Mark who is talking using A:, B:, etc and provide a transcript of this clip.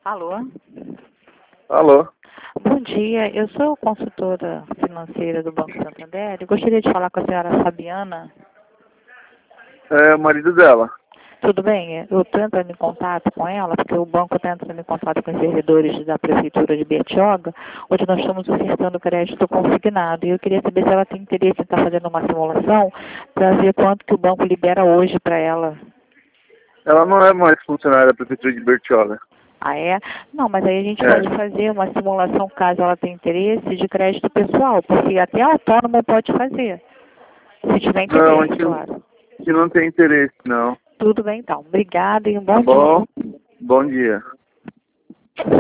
A: Alô?
B: Alô?
A: Bom dia, eu sou consultora financeira do Banco Santander e gostaria de falar com a senhora Fabiana.
B: É o marido dela.
A: Tudo bem? Eu estou entrando em contato com ela, porque o banco está entrando em contato com os servidores da Prefeitura de Bertioga, onde nós estamos ofertando crédito consignado. E eu queria saber se ela tem interesse em estar fazendo uma simulação para ver quanto que o banco libera hoje para ela.
B: Ela não é mais funcionária da Prefeitura de Bertioga.
A: Ah, é? Não, mas aí a gente pode fazer uma simulação, caso ela tenha interesse, de crédito pessoal, porque até autônomo pode fazer, se tiver
B: Não,
A: interesse, claro.
B: a gente não tem interesse, não.
A: Tudo bem, então. Obrigada e um
B: Tá
A: bom dia.
B: bom? Bom dia.